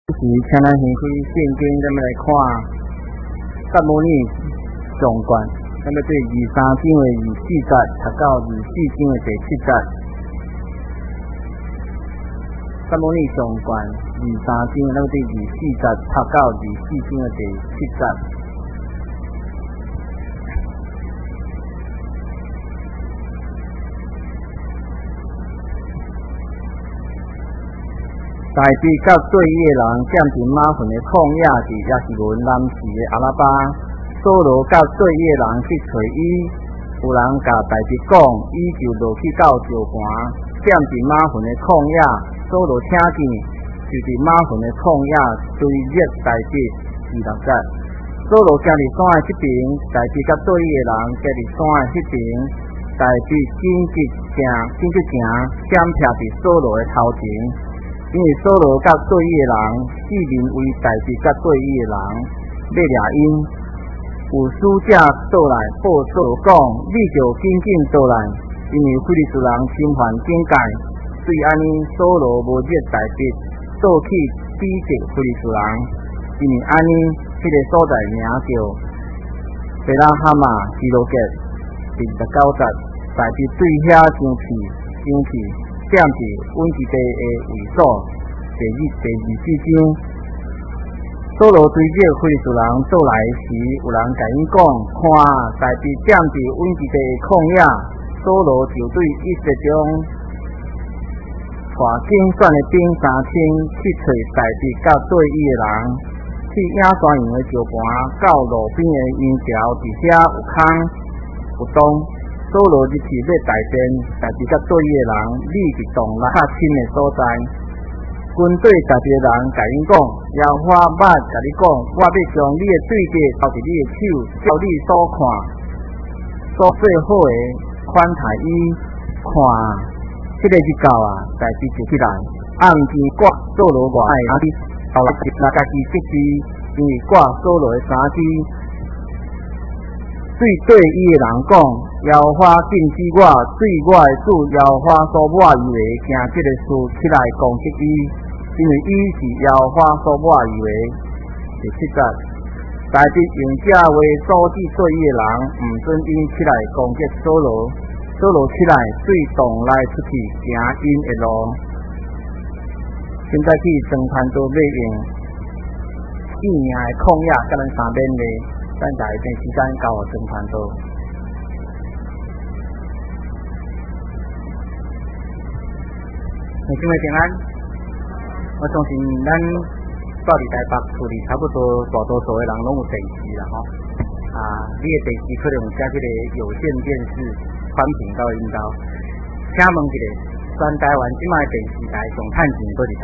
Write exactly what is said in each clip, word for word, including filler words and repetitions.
是请咱先开圣经，咱们来看撒母耳上卷，咱们对二三章的二四节读到二四章的第七节。撒母耳上卷二三章，咱们对二四节读到二四章的第七节。大地甲对伊的人占尽马粪的旷野地，也是论南时的阿拉巴。扫罗甲对伊的人去找伊，有人甲大地讲，伊就落去到石盘，占尽马粪的旷野。扫罗听见，就伫马粪的旷野追灭大地二六节。扫罗行伫山的这边，大地甲对伊的人行伫山的这边，大地紧急行，紧急行，闪徛伫扫罗的头前。因为扫罗甲对伊的人，四面为大地甲对伊的人要掠因，有使者倒来报扫罗讲：你就紧紧倒来，因为非利士人侵犯境界。对安尼，扫罗无灭大地，倒去抵敌非利士人。因为安尼，迄、那个所在名叫贝拉哈马基罗格。第十九节，大地对遐生气，生气。占伫稳基地的位所，第二第二四章，扫罗追击非利士人倒来时，有人甲因讲：看，大地占伫稳基地的旷野。扫罗就对以色列中带精选的兵三千去找大地甲对伊的人，去野山羊的石盘，到路边的阴条，伫遐有空有洞。扫罗入去要大战，大地甲对伊的人立伫洞内较深的所在。军队大地的人甲因讲：耶和华捌甲你讲，我要将你的对敌交伫你的手，叫你所看所最好的款待伊。看，这个日到啊，大地就起来，暗间挂扫罗外的衫子，后来就拿家己得知，因为挂扫罗的衫子。对对伊的人讲，耶和华禁止我对我的主耶和华所抹伊的行这个事起来攻击伊，因为伊是耶和华所抹伊的。第七节，大地用这话阻止对伊的人，毋准因起来攻击扫罗。扫罗起来对洞内出去行因的路。现在去装盘都要用一年的旷野，甲咱三面的。咱就一段时间交互装盘道。各位平安，我相信咱住伫台北厝里差不多大多数的人拢有电视啦吼。啊，你的电视可能有加这个有线电视宽频道引导。请问一下，全台湾即卖电视台上趁钱多少台？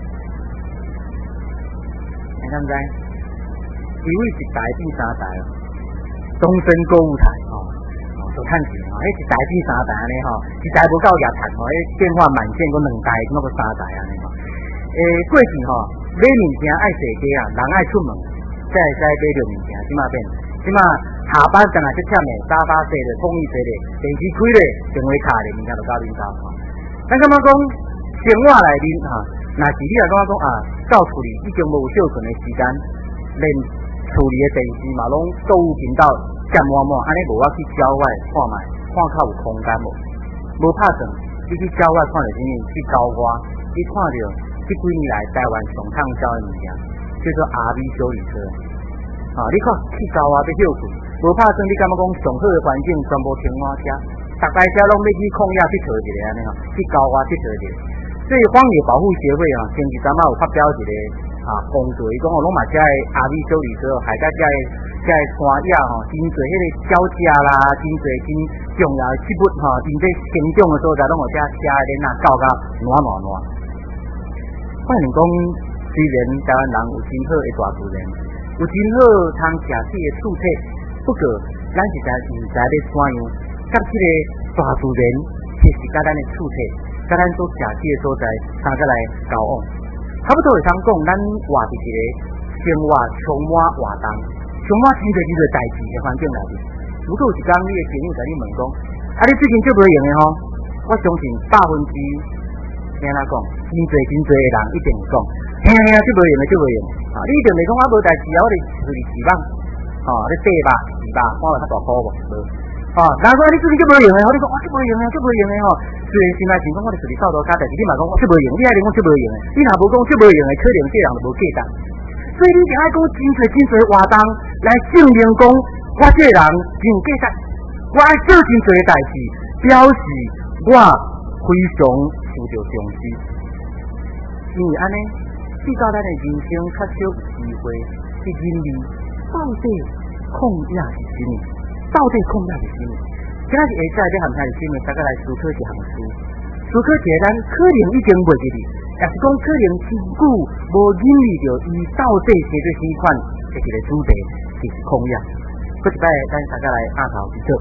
你敢知？因为一台变三台，东森购物台吼，哦，都趁钱吼，迄一台变三台安尼吼，一台无够也趁吼，迄变化满线个两台，那个三台安尼吼。诶，过去吼买物件爱踅街啊，人爱出门，才会使买着物件，即马变，即马下班当然就忝诶，沙发坐咧，通椅坐咧，电视开咧，电话卡咧，物件就到恁兜吼。咱感觉讲生活内面哈，若是你来感觉讲啊，到厝里已经无有休困诶时间，连厝里的电视嘛，拢购物频道占满满，安尼无我去郊外看卖，看较有空间无？无拍算，你去郊外看到啥物？去郊外，你看到这几年来台湾上畅销的物件，叫做 R V 小旅车。啊，你看去郊外要休困，无拍算，你感觉讲上好的环境全部停满车，逐台车拢要去旷野佚佗一个安尼吼，去郊外佚佗一个。所以荒野保护协会啊，前几阵仔有发表一个。啊，公队伊讲哦，拢嘛遮个阿米小旅车，还甲遮个遮个山野吼，真侪迄个小车啦，真侪真重要的植物吼，真侪生长的所在，拢有遮车个人啊，搞甲烂烂烂。反正讲，虽然台湾人有真好的大自然，有真好通食水的厝体，不过咱实在毋知要怎样，甲即个大自然，其实甲咱的厝体，甲咱所食水的所在，三个来交往。差不多会通讲，咱活伫一个生活充满活动、充满真侪真侪代志的环境内面。如果有一天你的朋友甲你问讲，啊，你最近做无用的吼，我相信百分之听他讲，真侪真侪的人一定会讲，啊， 嘿啊，这无用的，这无用啊！你一定袂讲我无代志啊，我哋就是期望，哦，你对吧？是吧？我有较大苦无？无。哦，难怪你最近这无用的，你讲哇，这无用的，这无用的吼。虽然现在情况我哋自己扫到家，但是你嘛讲这无用，你爱讲这无用的，你若无讲这无用的，可能这人就无价值。所以你就爱讲真侪真侪活动来证明讲，我这人真有价值，我爱做真侪代志，表示我非常受到重视。因为安尼，至到咱的人生较少有机会去认识到底抗压是什么，到底抗压是什么。今仔日下载要含下是什么，大家来思考一项事，思考一下咱可能已经袂记哩，也是讲可能真久无认识到伊到底是做啥款的一个主题，就是抗压。过一摆咱大家来压头去做。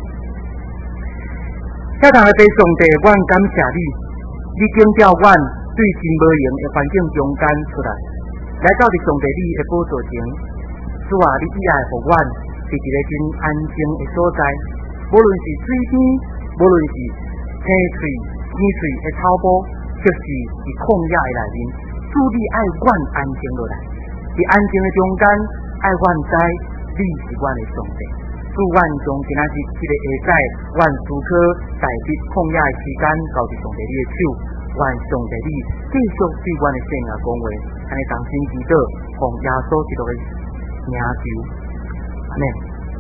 下堂的弟兄弟，阮感谢你，你警调阮对真无用的环境中间出来，来到伫上帝你的宝座前，主啊，你以爱互阮是一个真安静的所在，无论是水边，无论是青翠、青翠的草坡，就是伫旷野的内面，主你爱阮安静落来，伫安静的中间，爱阮知你是阮的上帝。主阮从今仔日这个下载，阮思考代笔旷野的时间，交伫上帝你的手。愿上帝你继续对阮的生涯讲话，安尼同心祈祷，奉耶稣基督的名求，阿们。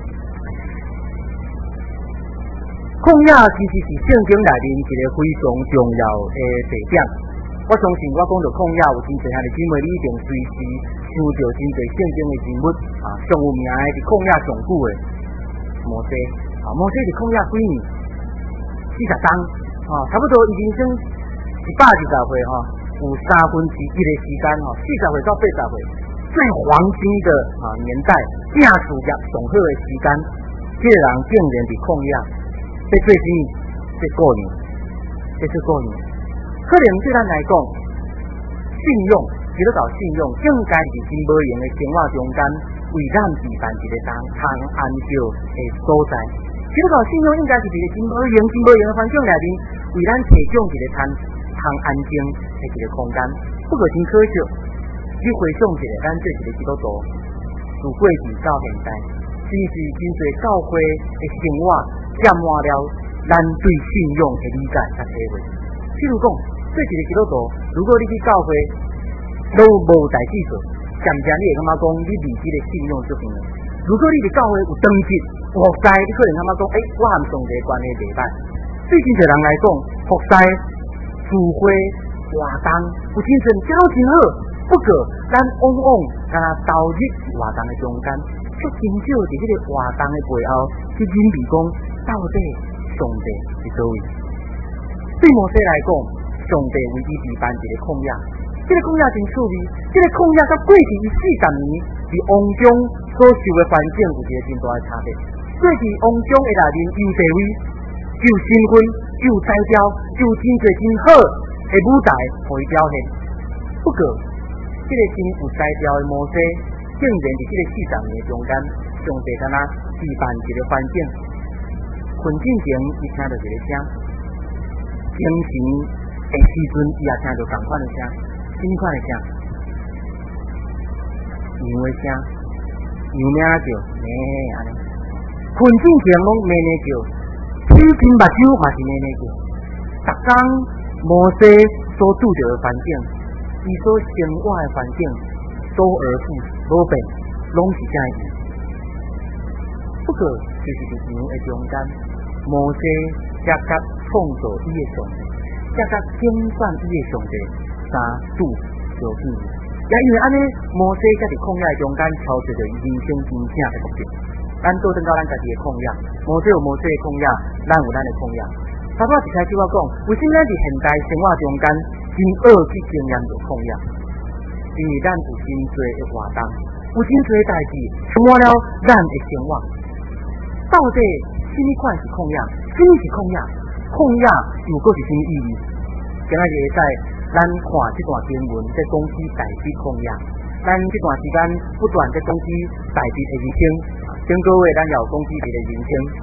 抗压其实是圣经内面一个非常重要的地点。我相信我讲到抗压，有真侪兄弟姊妹，你一定随时想到真侪圣经的人物啊，上有名的是抗压上久的摩西啊，摩西是抗压几年？四十天啊，差不多伊人生一百二十岁哈，有三分之一的时间哈，四十岁到八十岁最黄金的啊年代，正事业上好的时间，这个人竟然伫抗压。这做什么？这过年，这是过年。可能对咱来讲，信用，基督教信用，应该是真无用的生活中间，为咱置办一个通通安照的所在。基督教信用应该是一个真无用、真无用的环境内面，为咱提供一个通通安静的一个空间。不过真可惜，你回想一下，咱做一个基督徒，自过去到现在，真是真侪教会的生活。占满了咱对信用的理解和体会。譬如讲，做一个基督徒，如果你去教会都无代志做，渐渐你会感觉讲你离这个信用足远。如果你伫教会有登记、服侍，你可能感觉讲，诶、欸，我和上帝关系袂歹。对真侪人来讲，服侍、聚会、活动有真侪真好真好，不过咱往往敢若投入活动的中间，却真少伫这个活动的背后去认识讲。到底上帝是叨位？对摩西来讲，上帝为伊置办一个旷野，这个旷野真趣味。这个旷野甲过去伊四十年伫王中所受的环境有一个真大的差别。过去王中的内面有地位、有身份、有才调、有真侪真好的舞台互伊表现。不过，这个真有才调的摩西，竟然伫这个四十年中间，上帝敢若置办一个环境。困境前，伊听到一个声；清晨的时阵，伊也听到同款的声，什么款的声？羊的声，羊名叫咩安尼？困境前拢咩咩叫，天天目睭嘛是咩咩叫。逐工摩西所拄着的环境，伊所生活的环境，周而复始，无变，拢是这样。不过，就是伫羊的中间。摩西才甲创造伊的上帝，才甲精算伊的上帝三度相见。也因为安尼，摩西才伫旷野中间超出着伊人生真正的目的。咱倒转到咱家己的旷野，摩西有摩西的旷野，咱有咱的旷野。差不多一开始我讲，为什么咱伫现代生活中间真恶去经验着旷野？因为咱有真多的活动，有真多的代志充满了咱的生活。到底？什么款是抗压？什么是抗压？抗压又佫是什么意义？今仔日会使咱看这段经文，在讲起代笔抗压。咱这段时间不断在讲起代笔的人生，顶个月咱也有讲起伊的人生啊。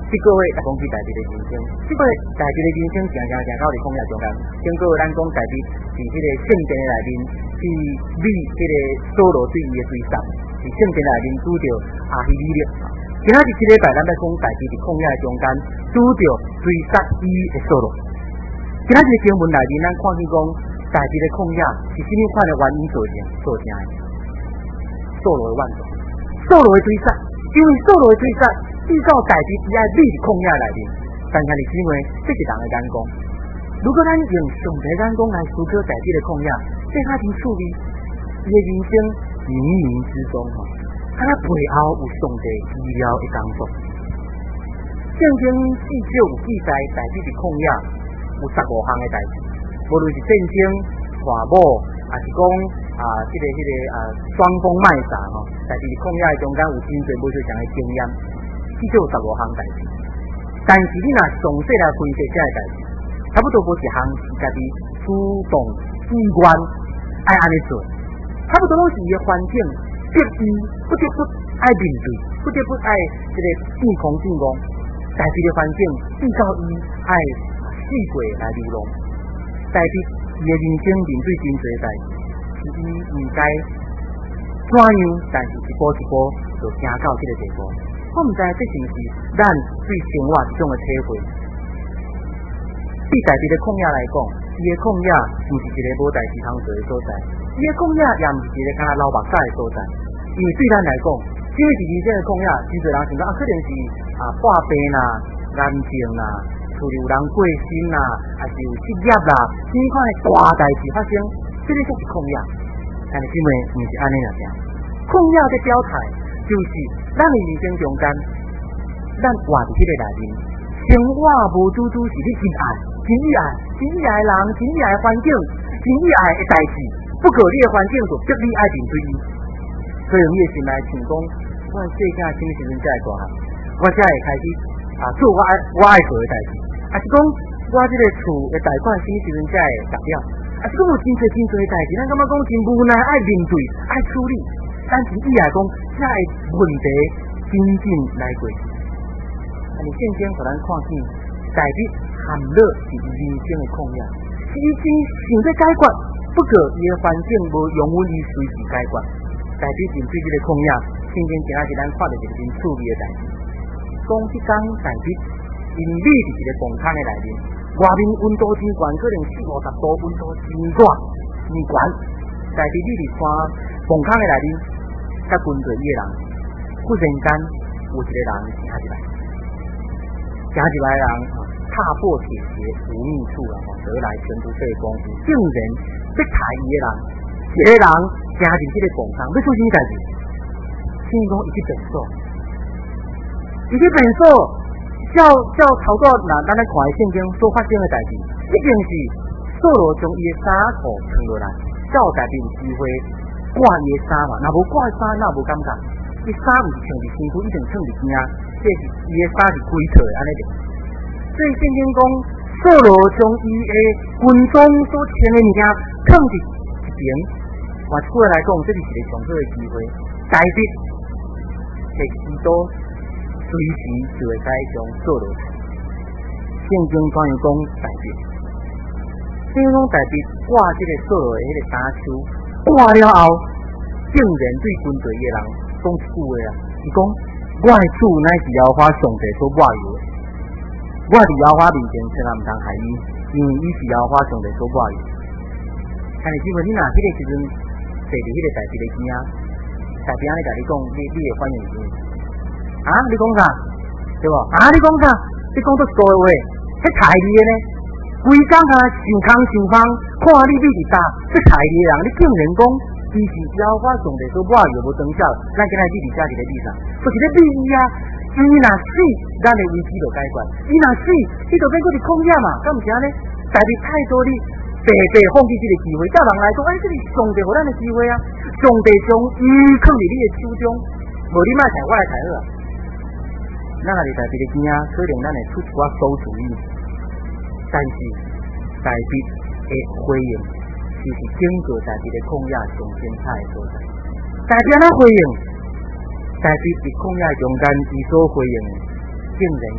这个月来讲起台北的人生，这个台北的人生行行行到伫抗疫中间，经过咱讲台北是迄个圣殿内面去美迄个所罗对伊的追杀，是圣殿内面拄着阿希米勒。今仔日这礼拜咱要讲台北伫抗疫中间拄着追杀伊的所罗。今仔日经文内面咱看见讲台北的抗疫是什么款的原因造成造成的？所罗的万种，所罗的追杀，因为所罗的追杀。遇到台北伊爱美抗疫内面，但是是因为这是人的眼光。如果咱用上帝眼光来思考台北的抗疫，这较真趣味。伊的人生冥冥之中吼，敢若背后有上帝医疗的工作。圣经至少有记载台北的抗疫有十五项的代志，无论是战争、传播，还是讲啊，这个、这个啊，双峰卖茶吼，台北的抗疫中间有真侪无相像的经验。至少有十五项代志，但是你若详细来分析这个代志，差不多无一项是家己主动意愿爱安尼做，差不多拢是伊个环境逼伊不得不爱面对，不得不爱这个变空变光，代志的环境遇到伊爱四过来流浪，代表伊个人生面对真侪代志，是伊毋该怎样，但是一步一步就行到这个地步。我毋知这是毋是咱对生活一种的体会。对台北的抗疫来讲，伊的抗疫毋是一个无代志通做的所在，伊的抗疫也毋是一个敢若流目屎的所在。因为对咱来讲，因为是人生的抗疫，真侪人想讲啊，可能是啊破病啦、癌症啦、厝里有人过身啦，还是有失业啦，什么款的大代志发生，这个就是抗疫。但是因为毋是安尼啦，抗疫的表态。就是咱的人生中间，咱活伫迄个内面，生活无拄拄是你真爱、真意爱、真意爱的人、真意爱的环境、真意爱的代志，不过你的环境就逼你爱面对伊。所以你的心内想讲，我世界什么时阵才会大汉？我才会开始啊做我爱我爱做的代志，还是讲我这个厝的贷款什么时阵才会达了？还是讲有真侪真侪代志，咱感觉讲真无奈爱面对、爱处理。但是伊来讲，才会问题真正来过去。但是圣经互咱看见，台北含乐是人生的抗疫，是伊真想要解决，不过伊的环境无容允伊随时解决。台北面对这个抗疫，圣经今仔日咱看到一个真趣味的代志。讲即天台北因美伫一个公摊的内面，外面温度真悬，可能四五十度，温度真热真悬。台北你伫看公摊的内面。甲跟着伊个人，忽然间有一个人行入来，行入来的人踏破铁鞋无觅处啊！得来全不费工夫，竟然要杀伊个人，一个人行入这个公堂，要做什么代志？听讲伊去变数，伊去变数，照照头个嗱，咱来看圣经所发生的代志，一定是扫罗将伊个衫裤穿落来，照代表有机会。挂伊的衫嘛，若无挂衫，那无感觉。伊衫毋是穿伫身躯，一定穿伫肩，这是伊的衫是开错的，安尼着。所以圣经讲，扫罗将伊的军装所穿的物件放伫一边，换一句来讲，这是一个上好的机会。台北摕许多随时就会使将扫罗。圣经关于讲台北，圣经讲台北挂这个扫罗的迄个衫袖。挂了后，竟然对军队的人讲一句话啊！伊讲：我的主乃是耶和华上帝所抹油的，我伫耶和华面前千万唔通害伊，因为伊是耶和华上帝所抹油。但是因为你若迄个时阵坐伫迄个台北的边啊，台北安尼甲你讲，你你会反应是啊？你讲啥？对无？啊？你讲啥？你讲得多话，迄害你的呢？规工啊，想空想空，看你美伫搭，这害你的人，你竟然讲伊是耶和华上帝所抹油无长效，咱今仔日伫遮伫咧地上，就是咧美伊啊！伊若死，咱的危机就解决；伊若死，伊就变佫是抗议嘛，敢毋是安尼？但是太多你白白放弃这个机会，对人来讲，哎，这是上帝互咱的机会啊！上帝将伊放伫你的手中，无你莫杀我来杀好啊！咱若是台北的边啊，可能咱会出一寡馊主意。但是台北的回应，就是经过台北的抗议上精彩的所在。台北哪回应？台北伫抗议中间，伊所回应的，竟然是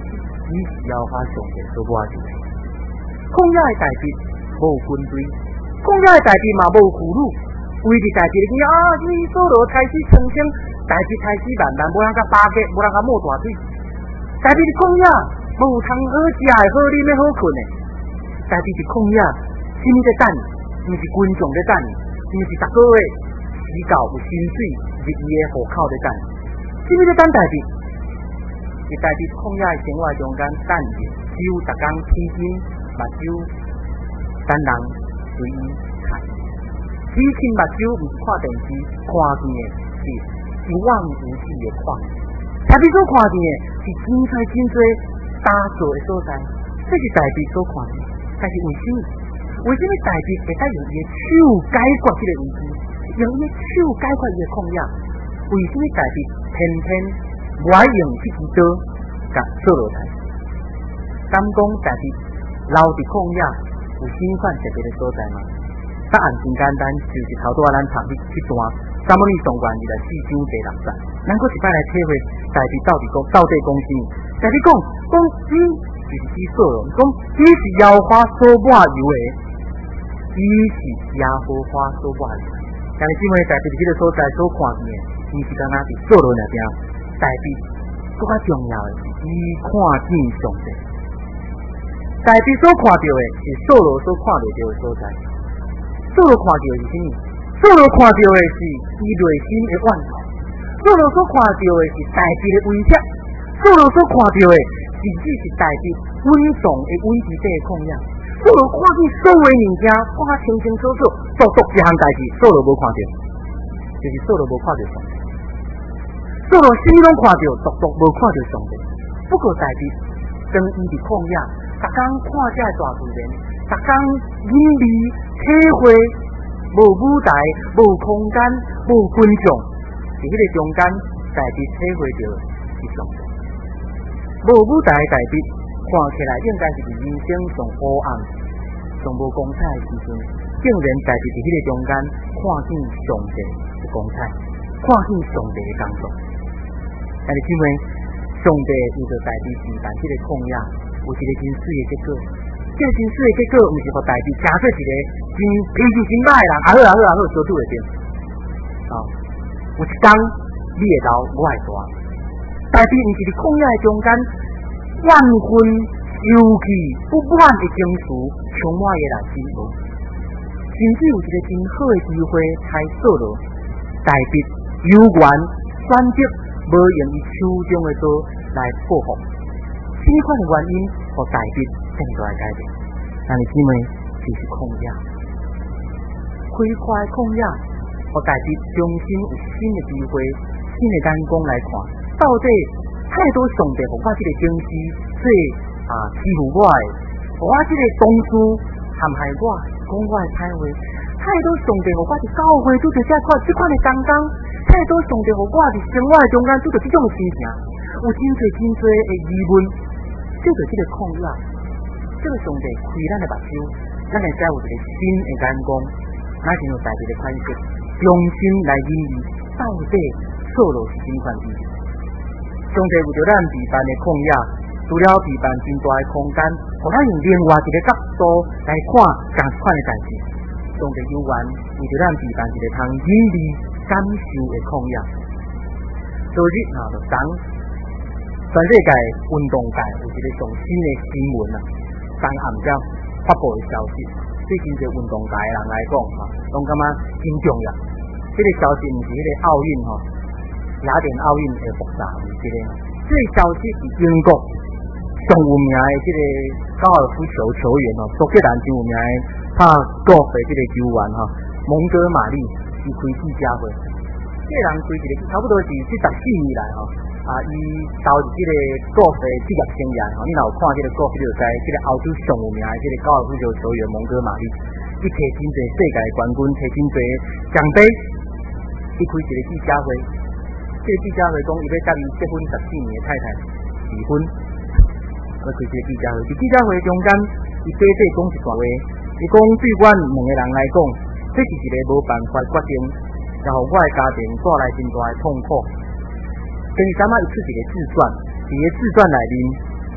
是妖花上帝所抹去的。抗压的代志无军队，抗压的代志嘛无俘虏，为伫代志里啊，你所罗开始澄清，代志开始慢慢，无人甲巴结，无人甲摸大腿。代志是抗压，无有通好食的、好啉的、好困的。代志是抗压，什么在等？毋是群众在等，毋是逐个月时到有薪水入伊的户口在等。什么在等代志？是代志抗压的生活中间等着，只有逐工天天目睭等人随伊看。只亲目睭毋是看电视看见的，是一望无际的看。代志所看见的是真侪真侪打造的所在，这是代志所看见。但是为什么？为什么代志会使用伊的手解决这个危机？用伊的手解决伊的抗压？为什么代志偏偏我用这支刀甲做落来？敢讲代志留伫抗压有相反特别的所在吗？答案真简单，就是头拄仔咱读迄一段《三文里上元二十四章第六节，咱搁一摆来体会代志到底讲到底讲啥？代志讲讲伊就是指所罗，讲伊是妖花所抹油的，伊是耶和华所抹油的。但是因为代志伫迄个所在所看见的，伊是敢若伫所罗那边，代志更加重要的是伊看见上帝。代志所看到的是所罗所看袂到的所在。所罗看到的是什么？所罗看到的是伊内心的怨恨。所罗所看到的是代志的威胁。所罗所看到的是只是代志稳重的危机底的抗压。所罗看见所有物件，看清清楚楚，独独一项代志，所罗无看到，就是所罗无看到上帝。所罗什么拢看到，独独无看到上帝。不过代志当伊伫抗压，逐工看这大自然，逐工饮味体会，无舞台，无空间，无群众，伫迄个中间，代志体会到是上帝。无舞台代志看起来应该是伫人生上黑暗、上无光彩的时阵，竟然代志伫迄个中间看见上帝的光彩，看见上帝的工作。但是因为上帝为着代志承担这个抗压，有一个真水的结果。这个真水的结果，毋是互代志成做一个真脾气真歹的人，啊好啊好啊好，小拄会着。啊，有一天你会老，我会大。代志毋是伫抗压的中间，怨恨、忧气、不满的情绪充满伊内心无。甚至有一个真好的机会，才做落代志有缘选择。无用伊手中的刀来报复，什么款的原因，互代志这么大的改变？但是姊妹就是抗压，开快抗压，互代志重新有新的机会、新的眼光来看，到底太多上帝互我这个警示，这啊欺负我的，互我这个同事陷害我，讲我的歹话，太多上帝互我伫教会拄着这款这款的刚刚。太多上帝互我伫生活中间拄着这种的心情，有真侪真侪的疑问，就着这个抗压，这个上帝开咱的目睭，咱会使有一个新的眼光，咱就有代志的款式，重新来认识到底所罗是什么款意思。上帝为着咱陪伴的抗压，除了陪伴真大的空间，互咱用另外一个角度来看同款的代志。上帝有缘为着咱陪伴一个通忍耐感受的抗压。昨日啊，就讲全世界运动界有一个上新的新闻啊，当暗朝发布的消息，对真侪运动界的人来讲哈，拢感觉真重要。这个消息毋是迄个奥运哈，雅典奥运的复杂，毋是这个。这个消息是英国上有名的这个高尔夫球球员哦，苏格兰真有名的拍golf的这个球员哈，蒙哥马利伊开记者会。这个人开一个差不多是七十四年来哈。啊，伊投入这个golf的职业生涯吼，你若有看这个 golf 你就知，这个欧洲上有名的这个高尔夫球球员蒙哥马利，伊摕真侪世界冠军，摕真侪奖杯，伊开一个记者会。这个记者会讲，伊要甲伊结婚十四年的太太离婚，要开一个记者会。伫记者会中间，伊短短讲一段话，伊讲对阮两个人来讲，这是一个无办法决定，然后我的家庭带来真大的痛苦。跟伊感觉伊出一个自传，伫个自传内面，伊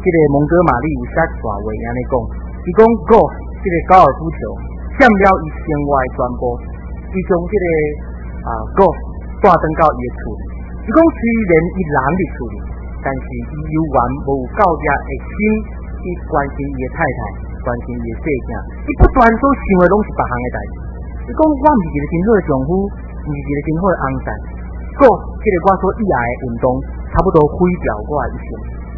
这个蒙哥马利有写大话安尼讲，伊讲golf这个高尔夫球占了伊生活的全部，伊将这个啊golf带登到伊的厝里。伊讲虽然伊人伫厝里，但是伊犹原无够遮的心去关心伊的太太，关心伊的细囝。伊不断所想的拢是别项的代志。伊讲我毋是一个真好的丈夫，毋是一个真好的翁婿。golf这个我所热爱的运动，差不多毁掉我的一生。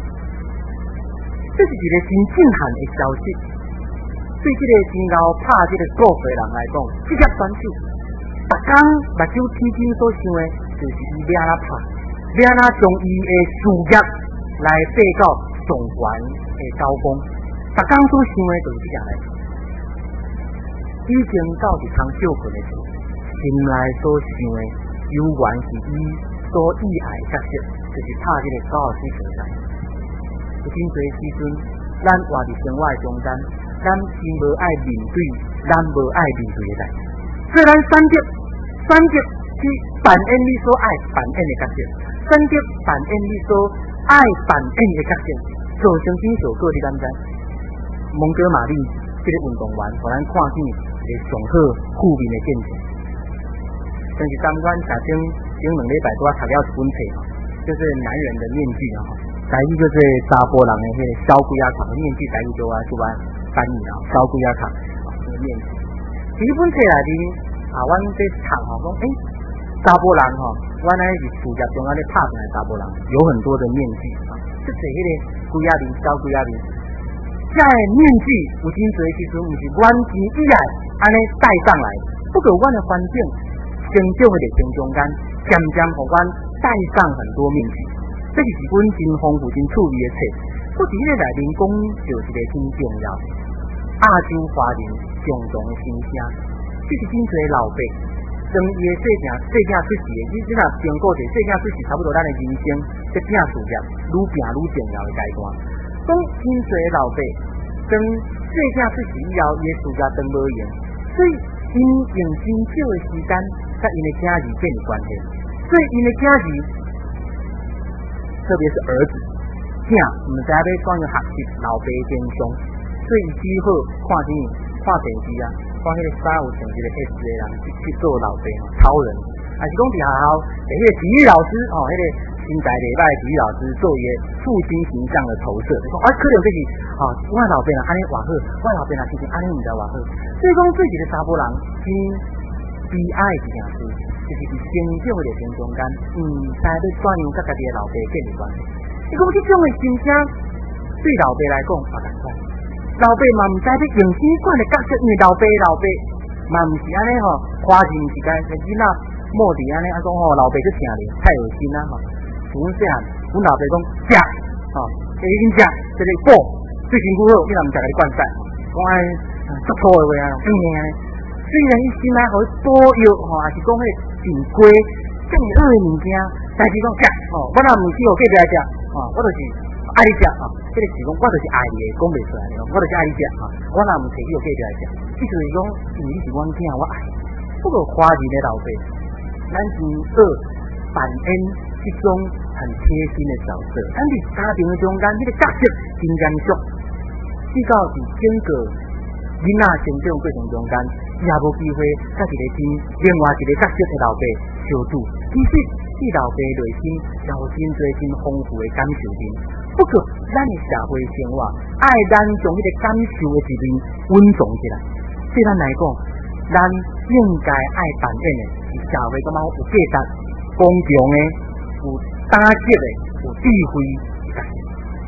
这是一个真震撼的消息。对这个真够拍这个golf的人来讲，这个选手，逐工目睭天天所想的，就是伊要安怎拍，要安怎将伊的事业来爬到上悬的高峰。逐工所想的就是这件代志。已经到一通休困的时候，心内所想的，犹原是伊所意爱的角色，就是拍这个高尔夫球赛。有真侪时阵，咱活伫生活的中间，咱真无爱面对，咱无爱面对的代志。所以咱选择选择去扮演你所爱扮演的角色，选择扮演你所爱扮演的角色，造成真效果你敢知？蒙哥马利这个运动员，互咱看见一个上好负面的见证。但是当阮查经前两礼拜拄啊读了一本册，就是男人的面具啊。台语就是查甫人的迄个小鬼仔壳面具，台语就啊就按翻译啊，小鬼仔壳这个面具。第一本册内面啊，阮在读吼讲，诶，查甫人吼，原来是事业中啊咧拍拼的查甫人，有很多的面具啊，即是迄个鬼仔面、小鬼仔面。这面具有真侪时阵，毋是阮钱以来安尼戴上来，不过阮的环境、成长的历程中间，渐渐互阮戴上很多面具。这是一本真丰富、真趣味的册。我伫迄个内面讲到一个真重要的亚洲华人共同的心声，这是真侪老爸从伊的细囝细囝出世的，你只若经过者细囝出世，差不多咱的人生在拼事业愈拼愈重要的阶段。讲真侪老爸从细囝出世以后，伊的事业当无用，所以因用真少的时间，甲因的囝儿建立关系，所以因的囝儿。特别是儿子，囝唔知要怎样学习老爸经商，所以只好看电影、看电视啊，看迄个啥有成一个 S 的人去去做老爸超人，还是讲伫学校，诶，迄个体育老师哦，迄个身材礼拜体育老师做伊个父亲形象的投射，就讲啊，可能就是哦，我老爸啊安尼偌好，我老爸啊其实安尼唔知偌好，所以讲做一个查甫人真悲哀一件事。就是伫成长的历程中间，毋知要怎样甲家己的老爸建立关系。伊讲这种的心声，对老爸来讲也同款。老爸嘛毋知要用什款的角色，因为老爸老爸嘛毋是安尼吼，花钱时间跟囡仔莫伫安尼，啊讲吼老爸去听咧，太恶心啦吼。像阮细汉，阮老爸讲食，吼，会紧食，这个补对身躯好，你若毋食，甲你灌晒，讲安足粗的话啊，嗯安尼。虽然伊心内互伊保佑吼，也是讲迄真乖，这么好的物件，但是讲食吼，我若毋去互隔壁来食，吼，我就是爱你食吼，这个是讲我就是爱你的，讲袂出来的，我就是爱你食吼，我若毋摕去互隔壁来食，意思是讲，因为你是阮囝，我爱。不过华人的老爸，咱真好扮演一种很贴心的角色，咱伫家庭的中间，这个角色真严肃，至少是整个囡仔成长过程中间。也无机会，甲一个真另外一个角色的老爸相处。其实，对老爸内心也有真侪真丰富的感受面。不过，咱的社会生活爱咱将迄个感受的一面稳重起来。对咱来讲，咱应该爱扮演的是社会感觉有价值、公平的、有胆识的、有智慧的角色。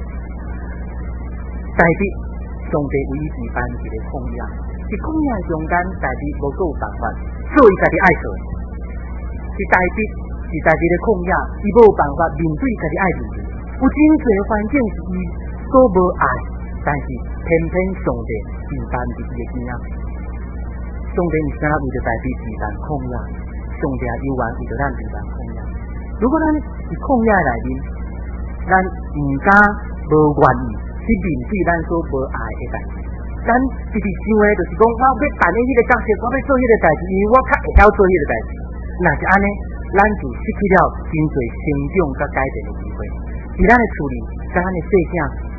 代笔上帝为伊举办一个抗议。是抗议中间，代志无够有办法，所以家己爱做。是代志，是代志的抗议，伊无有办法面对家己爱面对。有真侪环境是伊所无爱，但是偏偏上帝举办伫伊的边仔。上帝毋是干为着代志举办抗议，上帝也有缘为着咱举办抗议。如果咱是抗议内面，咱毋敢无愿意去面对咱所无爱的代志。咱直直想的，就是讲，我要扮演迄个角色，我要做迄个代志，因为我较会晓做迄个代志。若是安尼，咱就失去了真侪成长甲改变的机会。伫咱的厝里，甲咱的细囝，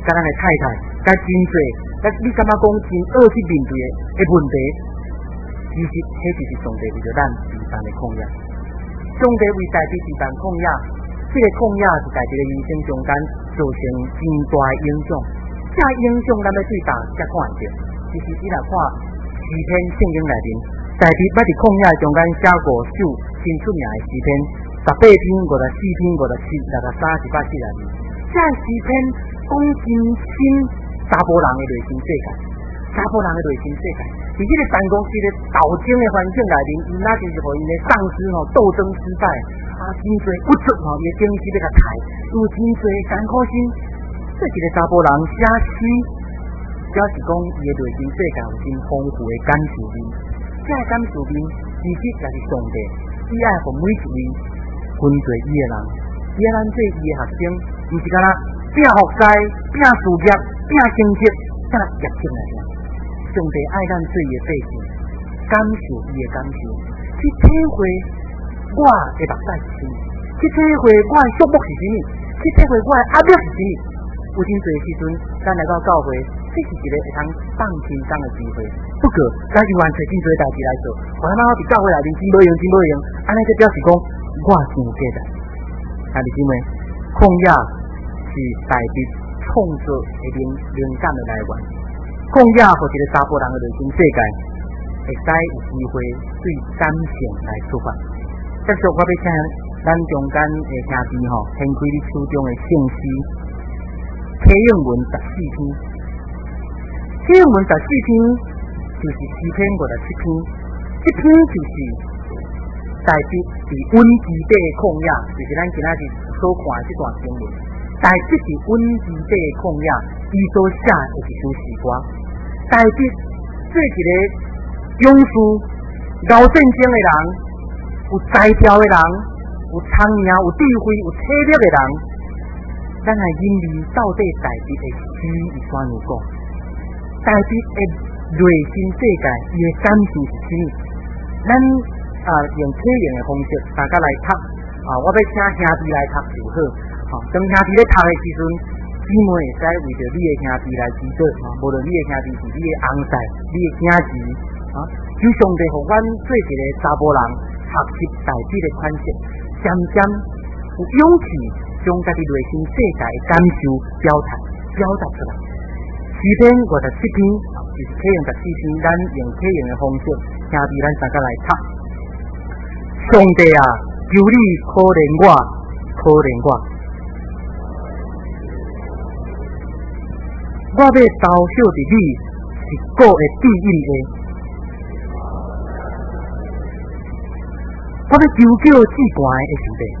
甲咱的太太，甲真侪，甲你感觉讲真恶去面对的问题，其实迄就是上帝为着咱时间的控压。上帝为代志时间控压，这个控压是在这个人生中间造成真大的影响。这影响咱要对大才看得到。其实你来看诗篇圣经内面，代志捌伫控压中间写五首真出名的诗篇，十八篇、五十四篇、五十七、六十三、十八、四十二。这诗篇讲真心查甫人的内心世界，查甫人的内心世界。伫这个办公室的斗争的环境内面，伊那就是互因的上司吼斗争失败，啊，真侪不足吼，伊的经济要甲抬，有真侪艰苦心。这一个查甫人写诗，表示讲伊的内心世界有真丰富的感受面。这个感受面，其实也是上帝，伊爱互每一位跟随伊的人，伊爱咱做伊的学生，毋是干那拼学识、拼事业、拼成绩、拼业绩来听。上帝爱咱做伊的百姓，感受伊的感受，去体会我的目屎是啥物，去体会我的束缚是啥物，去体会我的压力是啥物。有真侪时阵，咱来到教会，这是一个会通放轻松的机会。不过，咱就完找真侪代志来做，我他妈我伫教会内面真无用，真无用，安尼就表示讲我真有价值。啊，弟兄们，控压是代志创造的灵灵感的来源。控压或一个查甫人的内心世界，会使有机会对感性来出发。接着，我要请咱中间的兄弟吼，掀开你手中的圣诗。启应文十四篇，启应文十四篇就是诗篇五十七篇，这篇就是代笔是温基底的控压，就是咱今仔日所看的这段经文。代笔是温基底的控压，伊所写的一首诗歌。代笔做一个勇士、搞战争的人，有才调的人，有聪明、有智慧、有体力的人。咱来引领到底代笔的诗是怎样讲？代笔的内心世界，伊的感受是啥物？咱啊用体验的方式，大家来读啊！我要请兄弟来读就好。吼、啊，当兄弟咧读的时阵，姊妹会使为着你的兄弟来祈祷啊！无论你的兄弟是你的翁婿、你的囝儿啊，求上帝互阮做一个查甫人，学习代笔的款式，渐渐有勇气。将家己内心世界的感受表达表达出来。诗篇五十七篇就是启用十四篇，咱用启用的方式，兄弟咱大家来读。上帝啊，求你可怜我，可怜我。我要投靠伫你是个的庇荫的，我要求救至悬的上帝。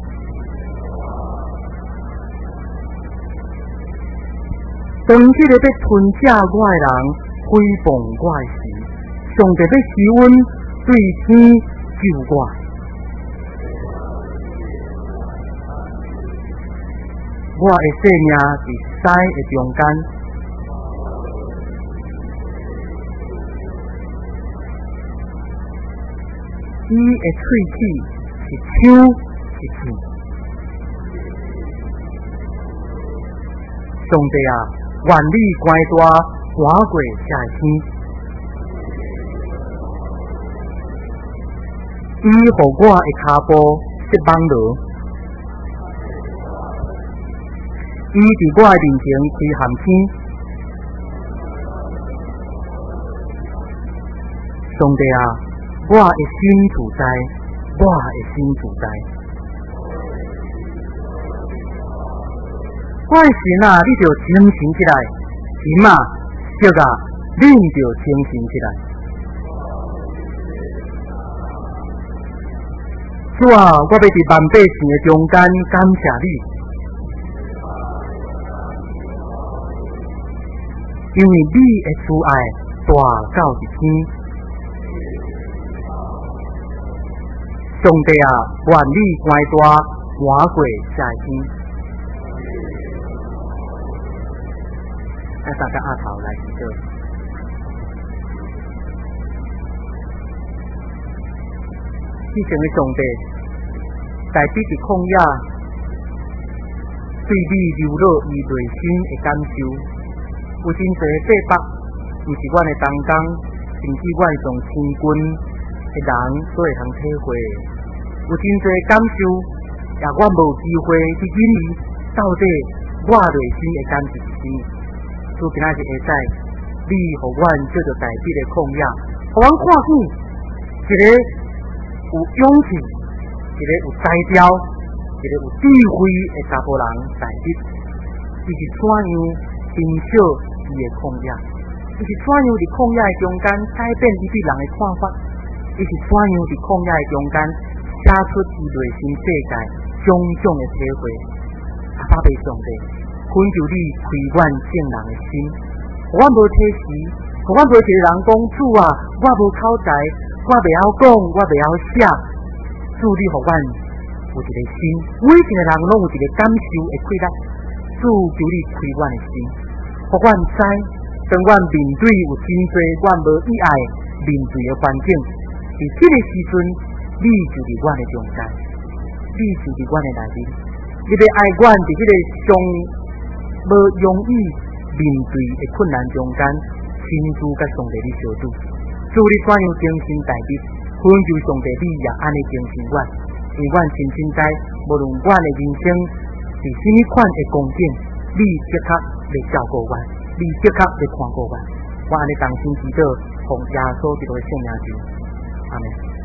当这个要吞吃我的人诽谤我的时，上帝要施恩对天救我。我的性命伫屎的中间，伊的喙齿是枪是剑。上帝啊！愿你关大赶过这天，伊互我的骹步失网路，伊伫我的面前开陷阱。上帝啊，我的心自在，我的心自在。我的神啊，你就清醒起来；神啊，石啊，恁就清醒起来。主啊，我要伫万百姓的中间感谢你，因为你的慈爱大到一天。上帝啊，愿你关大赶过这天。咱大家阿头来祈祷，以前的上帝，代笔伫旷野， 对你流露伊内心的感受。有真侪八百，毋是阮的同工，甚至阮上千军的人都会通体会。有真侪感受，也阮无机会去经历到底我内心的感受是啥。所以今仔日会使，你互阮做着代笔的抗压，互阮看见一个有勇气、一个有才调、一个有智慧的查甫人代笔，伊是怎样承受伊的抗压，伊是怎样伫抗压的中间改变伊对人的看法，伊是怎样伫抗压的中间写出伊内心世界种种的体会。阿爸爸上帝，恳求你开阮正人的心，我无体时，我无一个人讲主啊，我无口才，我袂晓讲，我袂晓写，主你互阮有一个心，每一个人拢有一个感受的气力，主求你开阮的心，互阮知，当阮面对有真侪阮无意爱面对的环境，伫这个时阵，你就伫阮的中间，你就伫阮的内面，你要爱阮伫这个上无容易面对的困难中间，亲自甲上帝你相拄，主你怎样精心代笔，恳求上帝你也安尼精心阮，因阮深深知，无论阮的人生是甚么款的光景，你即刻来照顾阮，你即刻来看顾阮，我安尼同心祈祷，奉耶稣基督的圣名求，阿门。